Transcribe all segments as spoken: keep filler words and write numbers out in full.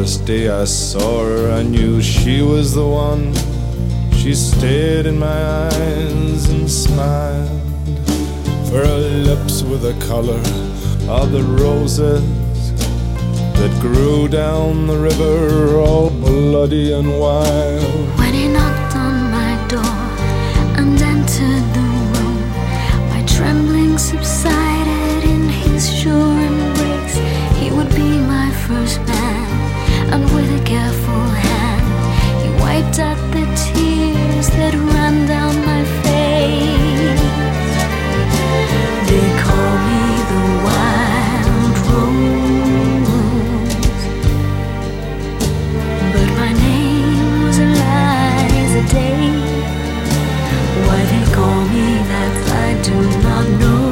first day I saw her, I knew she was the one. She stared in my eyes and smiled, for her lips were the color of the roses that grew down the river, all bloody and wild. When he knocked on my door and entered the room, my trembling subsided in his sure embrace. He would be my first man, and with a careful hand he wiped out the tears that ran down my face. They call me the wild rose, but my name was Eliza Day. Why they call me that I do not know,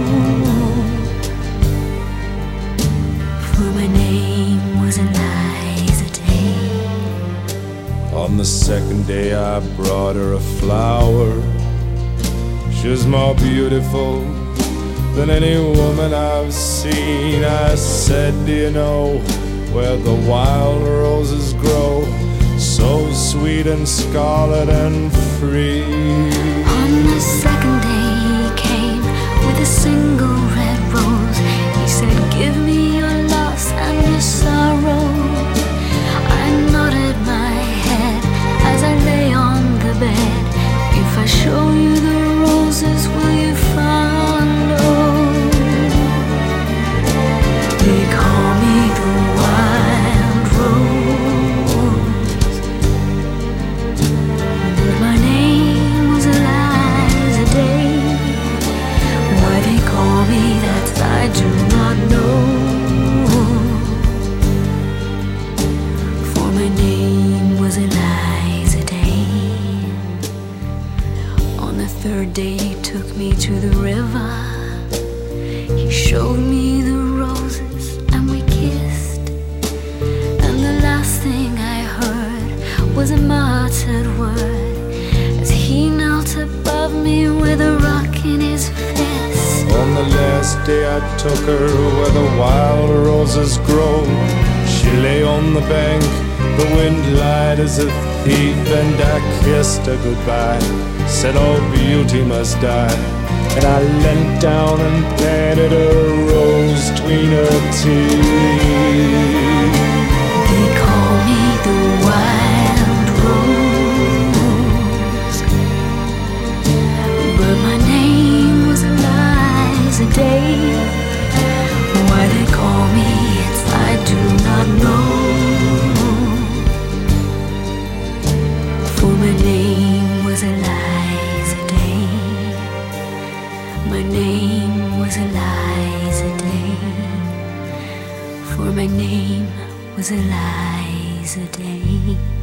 for my name was Eliza Day. On the second day I brought her a flower. She was more beautiful than any woman I've seen. I said, do you know where the wild roses grow, so sweet and scarlet and free? On the second day he came with a single red rose. He said, give me your loss and your sorrow. I nodded my head as I lay on the bed. If I show you the roses, will you follow? They call me the wild rose, but my name was Eliza Day. Why they call me that I do not know, for my name was Eliza Day. On the third day he took me to the river. He showed me the roses and we kissed, and the last thing I heard was a muttered word as he knelt above me with a rock in his fist. On the last day I took her where the wild roses grow. She lay on the bank, the wind lied as a thief, and I kissed her goodbye, said all beauty must die. And I leant down and planted a rose between her teeth. They call me the wild rose, but my name was Eliza Day. Why they call me it I do not know, for my name was Eliza Day. My name was Eliza Day, for my name was Eliza Day.